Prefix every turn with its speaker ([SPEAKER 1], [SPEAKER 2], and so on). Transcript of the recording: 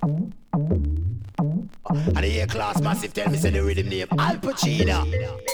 [SPEAKER 1] And the A-Class Massive tell me say the rhythm name Al Pacino.